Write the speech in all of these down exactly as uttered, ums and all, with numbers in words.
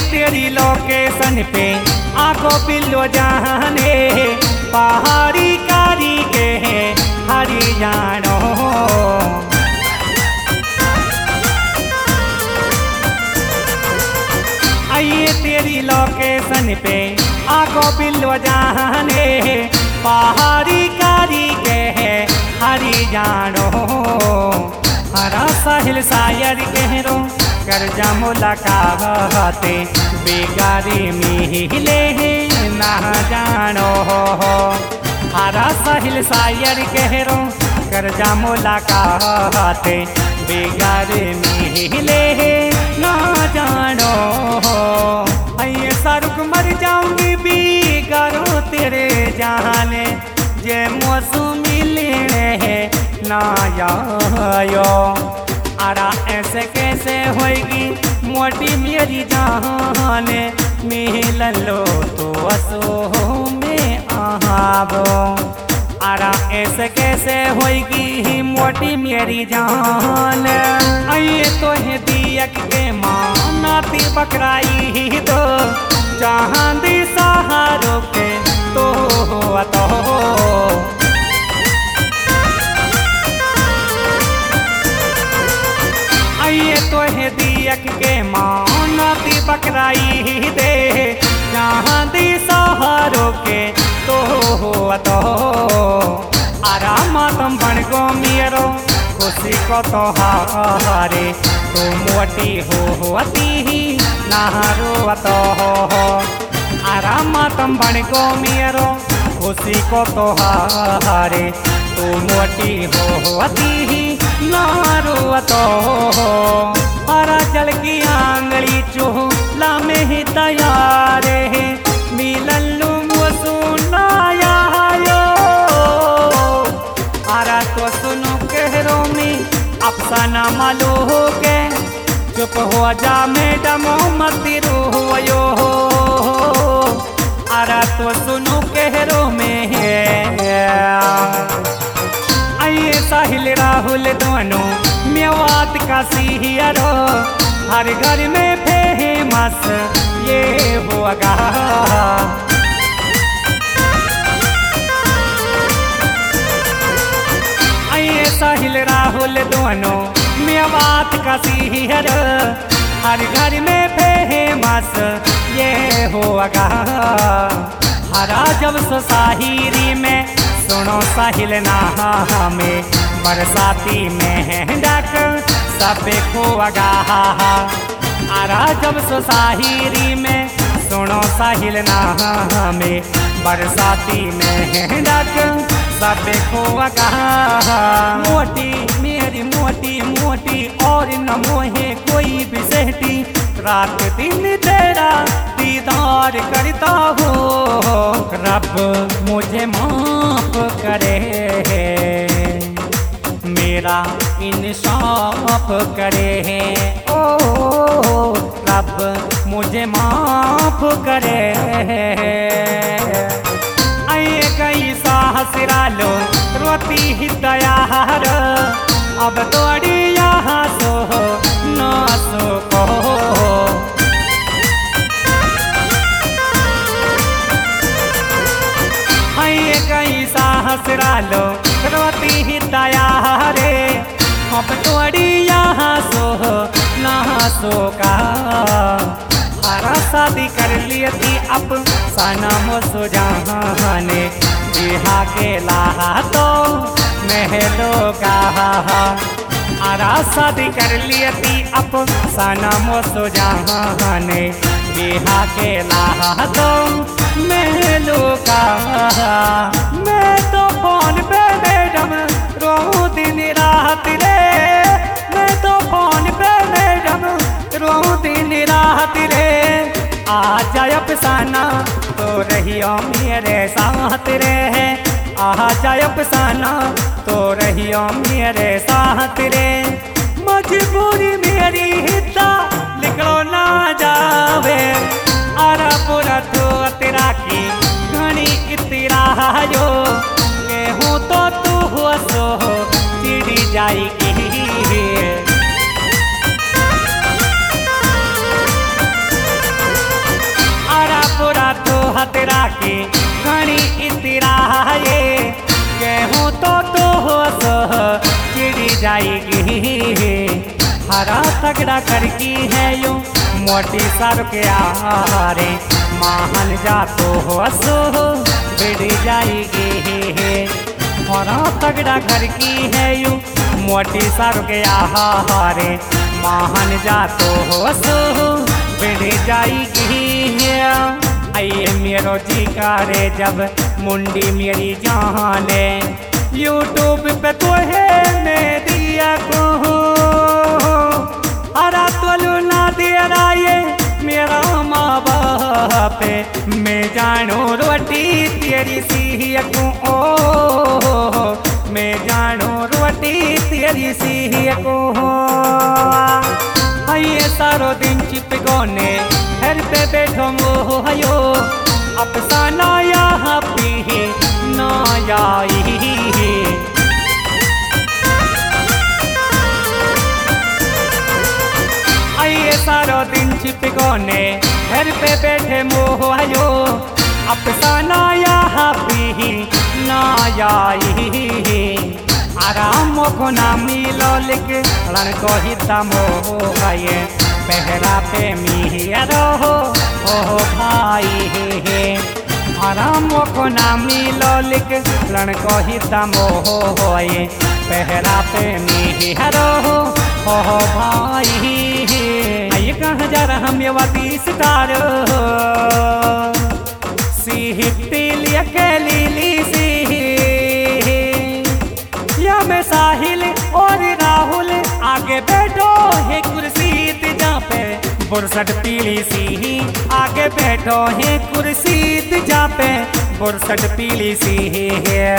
तेरी लोकेशन पे आंखों पिल्लो जाने पहाड़ी कारी के हरियाणो। आइए तेरी लोकेशन पे आंखों पिल्लो जाने पहाड़ी कारी के हरियाणो। हरा साहिल शायर कहरो कर्जा मुलाकाते बेगारी मिले ना जानो। हरा साहिल शायर कहरो कर्जा मुलाकाते बेगारी मिले ना जानो। ये सारुक मर जाऊंगी बेगारो तेरे जाने जे मौसम मिलने ना आयो। आरा ऐसे कैसे होएगी मोटी मेरी जान मिल लो तो असो में आबो। आरा ऐसे कैसे होएगी मोटी मेरी जान। आइए तो है दियक के मानाती बकराई दो जहाँ दी सहारों के तो तो। आइए तो है दियक के मानाती बकराई दे जहाँ दी सहारों के तो तो। आराम तुम बन गो मेरो खुशी को तो हारे तो मोटी हो होती ही नहारो तो। आराम तुम बन गो मेरो खुशी को तो हारे तो मोटी हो होती ही नारो तो। हरा जल की आंगली चूल्हा में ही तैयार है मिलन लूँ सुनाया यो। आरा तो सुनो कहरो में अफसाना मालू हो के चुप हो जा मैडम मती रोयो। आरा तो सुनो कहरो में है। आइए साहिल राहुल दोनों मेवात का सिहियारो हर घर में फेमस ये होगा। आइए साहिल राहुल दोनों मेवात का सिहियारो हर घर में फेमस ये होगा। हरा जब सो साहिरी में सुनो साहिल ना में बरसाती में डाक सब खोगा। आरा जब सो साहिरी में सुनो साहिल ना में बरसाती में डाक सब खोगा। मोटी मेरी मोटी मोटी और न मोहे कोई भी सहती रात दिन तेरा दीदार करता हो। रब मुझे माफ करे मेरा इंसाफ करे। ओ रब मुझे माफ करे। आइए कई साहसरा लो रोती ही तैयार अब तोड़ी यहाँ सो ना सो को। आइए कई साहसरा लो रोती ही तैयार अब तोड़ी यहाँ सो ना सो का। हरा शादी कर लिए थी अब सनम सो जाने बिहा के लाहा तो महलो का। आरा शादी कर लिए थी अब सनम सो जाने बिहा के लाहा तो महलो का। मैं तो फोन पे मैडम रो दिन रात रे। मैं तो फोन पे मैडम रो दिन रात रे। आ जाए अफसाना तो रहियो मेरे साथ रे। आ जाए अफसाना तो रहियो मेरे साथ रे। मजबूरी मेरी हिस्सा निकलो ना जावे। आरा पूरा तो तेरा की घनी इतरा जो गेहूँ तो तू हो सो चिड़ी जाएगी। तो तो सह चिड़ी जाएगी। हरा तगड़ा करकी है यूं मोटी सर के आरे, महल जा तो सो बिड़ जाएगी। हरा तगड़ा करकी है यूं मोटी सर के आहारे, महल जा तो सो बिड़ जाएगी। आइए मेरो जी करे जब मुंडी मेरी जाने, यूट्यूब पे तो है मैं दिया को हरा तोलू ना दिया ये मेरा माँ बाप, मैं जानू रोटी तेरी सी को ओ, मैं जानू रोटी तेरी सी को। आइए सारो दिन चिप गोने घर पे बैठो मोह हयो, अफसाना यहाँ पी ना आई। आइए सारो दिन छिप गोने घर पे बैठे मोह हयो, अफसाना यहाँ पी ना आई। आराम को ना मिलो लिख रण को ही तमोह ये, पहरा पे मिहरो ओ भाई हे। आराम को ना मिलो लिख रण को ही तमोह ये, पहरा पे मिहरो ओ भाई हे। आइए कहाँ जा रहा हम ये वाती सितार सिहती अकेली ली सी, या मैं साहिल और राहुल आगे बैठो है कुर्सी जहाँ पे बुरसट पीली सी, आगे बैठो है कुर्सी जहाँ पे बुरसट पीली सी है।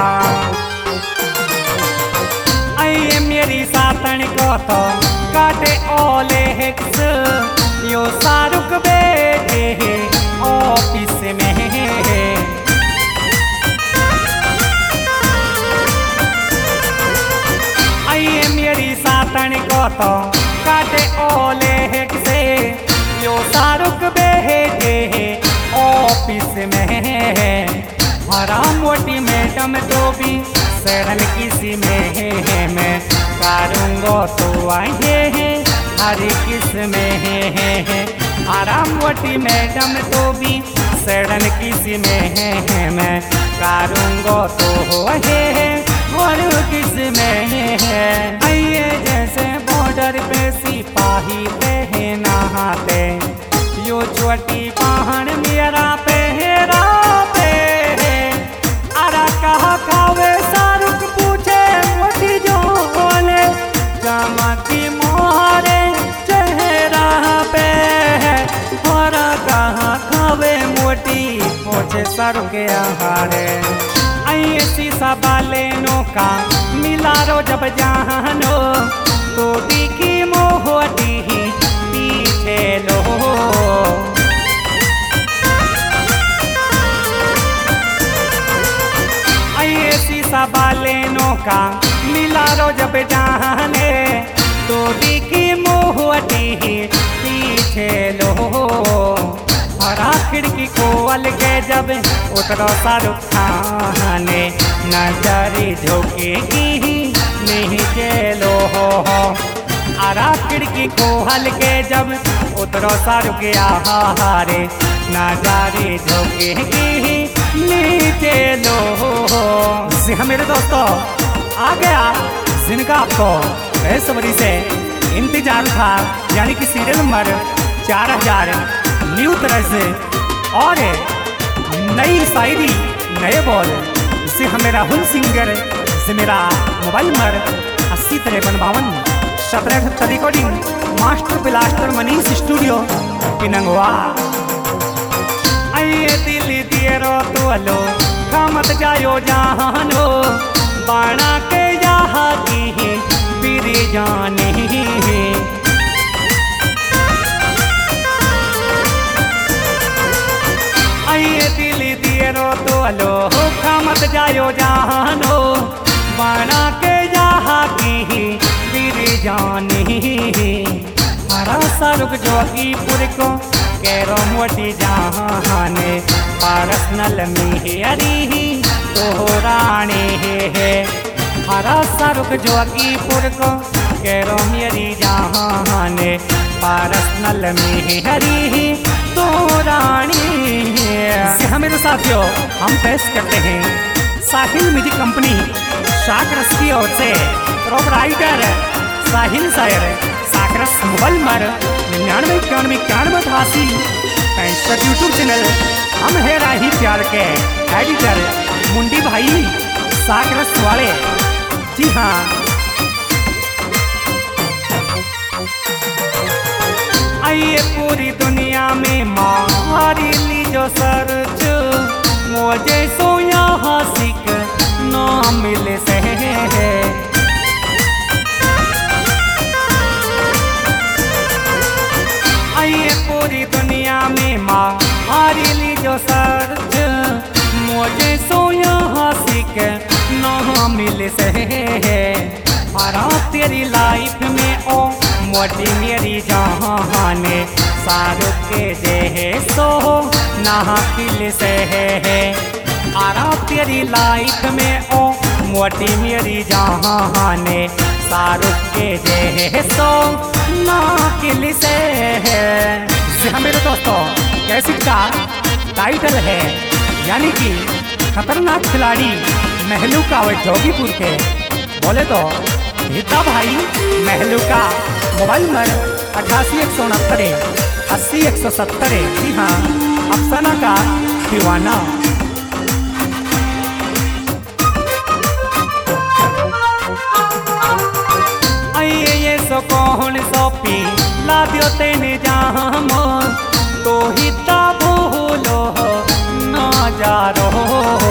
आइए मेरी सातन को तो काटे ओले हेक्स, यो शाहरुख बैठे है ऑफिस में। आइए मेरी सातन को तो काटे ओले से, यो शाहरुख बैठे है ऑफिस में। हरा मोटी मैडम तो भी सरल किसी में है, मैं करूँगो तो आए हैं हर किस में है। हरा मोटी मैडम तो भी सरल किसी में है, मैं करूँगो तो है और किस में है। आइए जैसे बॉर्डर पे सिपाही पे नहाते, यो छोटी पहाड़ मेरा पहरा पे है। अरा कहा खावे शाहरुख पूछे मोटी जो बोले, चमकी मोहरे चेहरा पे है। और कहा खावे मोटी पूछे शाहरुख के आहारे। आइए शीशा बालेनों का मिला रो जब जानो, तो दिखी मोहती पीछे लो। आइए शीशा बालेनों का मिला रो जब जाने, तो दिखी मोहती पीछे लो। हरा खिड़की खोल के जब उतरो शाहरुख खान, नजरी झोंकेगी नहीं चलो हो। हरा खिड़की खोल के जब उतरो शाहरुख के आहारे, नजरी झोंकेगी नीचे लो। जी हाँ मेरे दोस्तों, आ गया जिनका आपको बेसब्री से इंतजार था, यानी कि सीरियल नंबर चार हजार न्यू तरह से और नई शायरी नए बोल से हमें राहुल सिंगर से मेरा मोबाइल नंबर अस्सी तिरपन बावन सत्रह अठहत्तर recording master blaster Manish studio Pinangwa. आइए दिल दिए रो तो लो मत जायो जानो, बाणा के यहाँ की बिरी जाने। आइए दिल दिए रो तो लो मत जायो जानो, बाणा के यहाँ की बिरी जाने। हरा शाहरुख जोगीपुर को कैरो मोटी जाने, पर्सनल में हरी तो रानी है हरा सारुक जोगीपुर को केरो मेरी जहान पर्सनल में हरी तो रानी है। मेरे साथियों हम पेश करते हैं साहिल म्यूजिक कंपनी साकरस की ओर से प्रोपराइटर साहिल सायर साकरस मोबाइल नंबर निन्यानवे इक्यानवे इक्यानवे अठासी पैंसठ यूट्यूब चैनल हम है राही प्यार के एडिटर मुंडी भाई साकरस वाले। जी हाँ आइए पूरी दुनिया में मारी ली जो सर्च मुझे सो यहाँ सीख ना मिले से आइए पूरी दुनिया में मारी ली जो सर्च मुझे सो यहाँ सीख ना मिले से हरा तेरी लाइफ में ओ मोटी मेरी जहान शाहरुख के जे सो ना किल से है आरा तेरी लाइफ में ओ मोटी मेरी जहान शाहरुख के जे सो ना किल से है। मेरे दोस्तों कैसे का टाइटल है यानी कि खतरनाक खिलाड़ी महलूका व जोगीपुर के बोले तो हिता भाई महलूका मोबाइल नंबर अठासी एक सौ उनहत्तर अस्सी एक सौ सत्तर। जी हाँ अफसाना का दीवाना। आइए ये सो कौन सोपी ला दियो तेने जाम तो हिता भूलो ना जा रो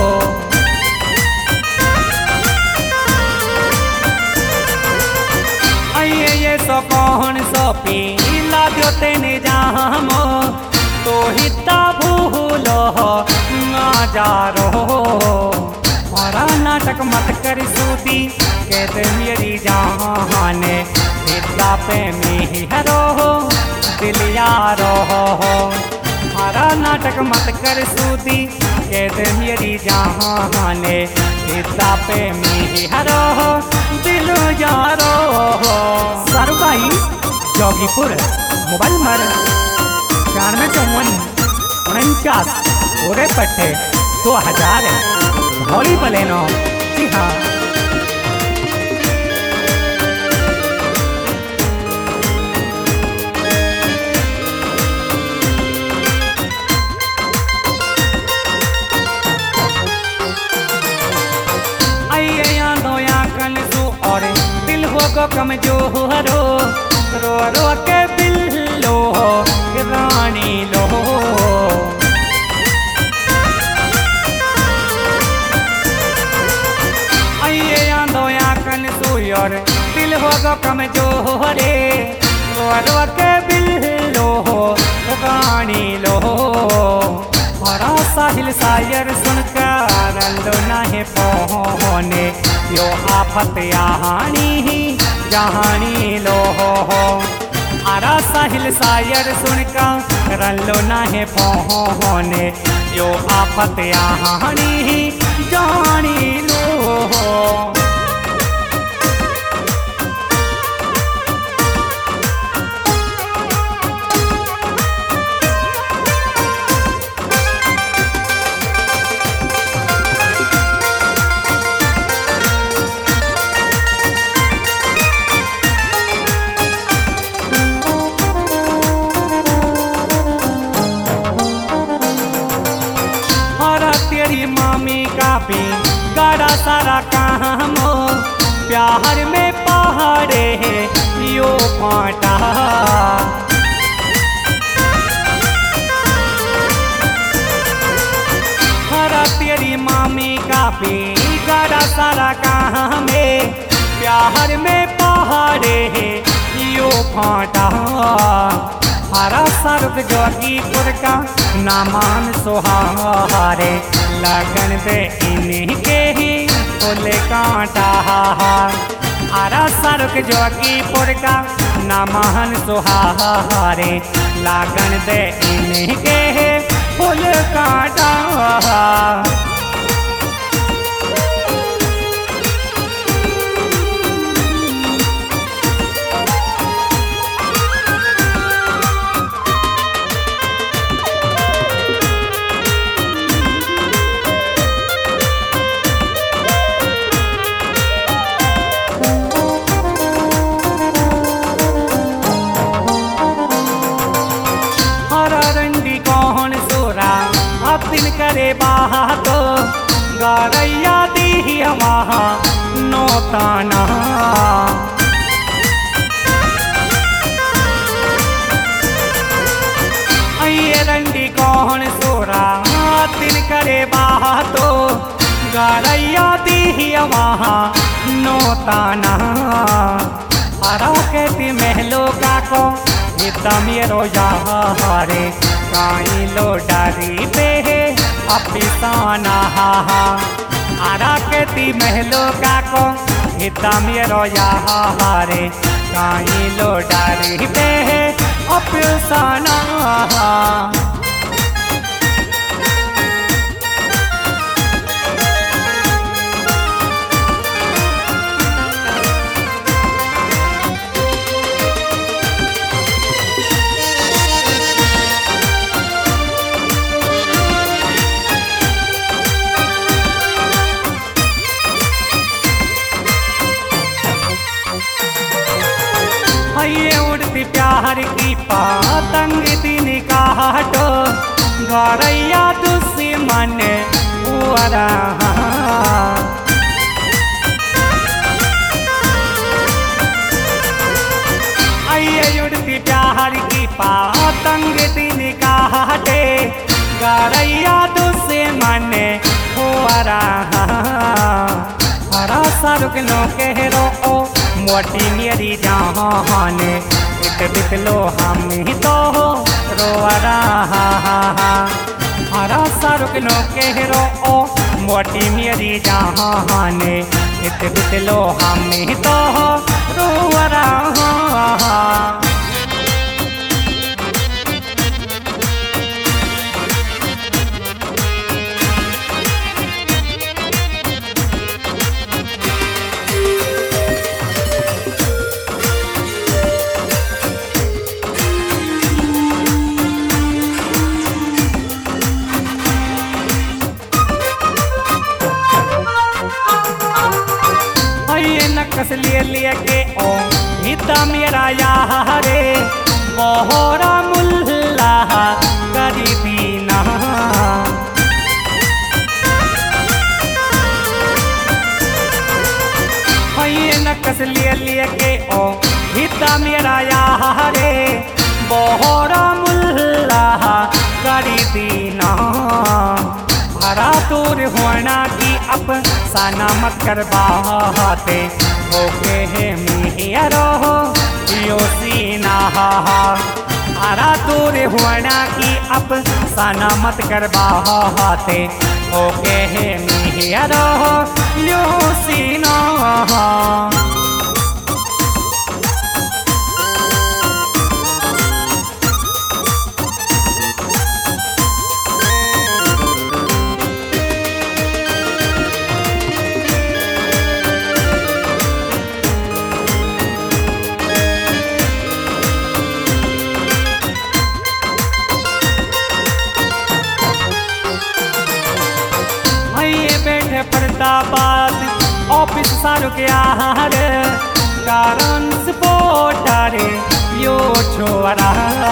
सो कौन सो पीला दियो तेने जाम तो हिता भूलो ना जा रो हरा नाटक मत कर सूदी कहत मेरी जान हिता पे मेहरो दिल यारो हरा नाटक मत कर सूदी कहत मेरी जान हिता पे मेहरो दिल यारो। सारुबाई जोगीपुर मोबाइल नंबर छियानवे चौवन उनचास पूरे पट्टे दो हजार भोली बलेनो। जी हाँ को कमजोरो रो रो के बिल्लो रानी लो आइए आंदो या कन सुयर दिल हो गो कमजोरे रो रो के बिल्लो रानी लो हरा साहिल सायर सुनकर लो नाहे पहुने यो आफत यानी जहानी लो हो आरा साहिल सायर सुनकर रल्लो नाहे पहुने यो आफत यानी जहानी लो हो। मामी का भी गाड़ा सारा काम प्यार में पहाड़े यो पाटा हरा तेरी मामी का भी गाड़ा सारा काम प्यार में पहाड़े यो फाटा हरा सर्व जोगीपुर का नामान सुहारे लगन दे इन्हीं के ही फूल कांटा हरा सर्व जोगीपुर का नामान सुहारे लगन दे इन्हीं के ही फूल कांटा। करे बातो गरैया दी वहाँ नौताना ये रंडी कौन सोरा दिन करे बातो गरैया दी वहाँ नौताना हरा कहती महलो का को इतना मेरो यारे काई लो डारी पे है अपिसाना हरा कहती महलो का को इतना मेरो यारे काई लो डारी पे है अपिसाना ये उड़ती प्यार की पतंग दिन काटो गौरैया दुश्मन उरा ये उड़ती प्यार की पतंग दिन काटे गौरैया दुश्मन उरा हरा सारुक नो कह रो मोटी मेरी जान एक बिकलो हम ही तो रो रहा हरा सारुक नो कह रो मोटी मेरी जान एक बिकलो हम ही तो रो रहा नकस लिए लिए के ओ हिता मेरा यारे बोहरा मुल्ला गरीबीना ये नकस लिए लिए के ओ हिता मेरा यारे बोहरा मुल्ला गरीबीना हरा दूर होना की अब साना मत कर बाते ओके है मिहिरो यो सीना हरा दूर होना की अब साना मत कर बाते ओके है मिहिरो यो सीना फरीदाबाद ऑफिस सारो के आहार कारण स्पोर्टारे यो छोरा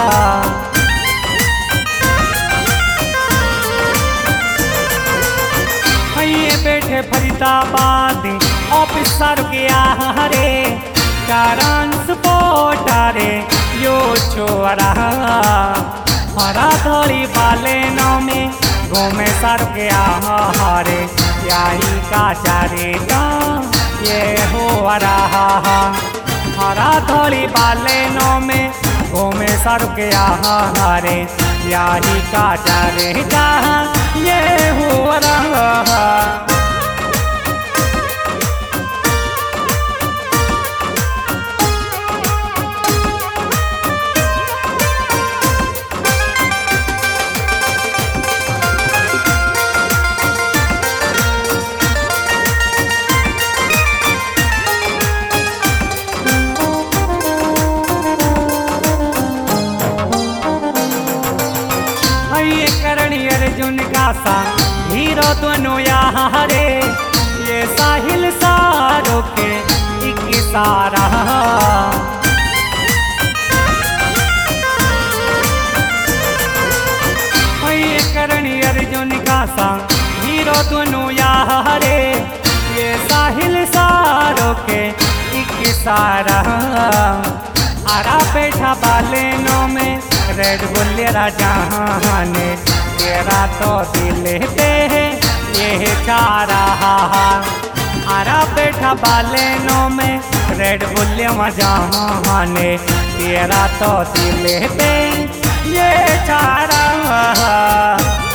ये बैठे फरीदाबाद ऑफिस सारो के आहार कारण स्पोर्टारे यो छोरा हरा थोड़ी बाले नौ में घूमे सर के आहारे यही का चारेगा ये हो रहा हरा थोड़ी बाले नौ में घूमे सर के आहारे यही का चारेगा ये हो रहा अर्जुन का सा हीरो दोनों यारे ये साहिल सारों के एक सारा ये करणी अर्जुन का सा सा हीरो दोनों यारे ये साहिल सारों के एक सारा आरा बैठा बालेनों में रेड बुल राजाने तेरा तो दिल पे है ये चारा आरा बैठा बालेनों में रेड बुल मजाने तेरा तो दिल पे ये चारा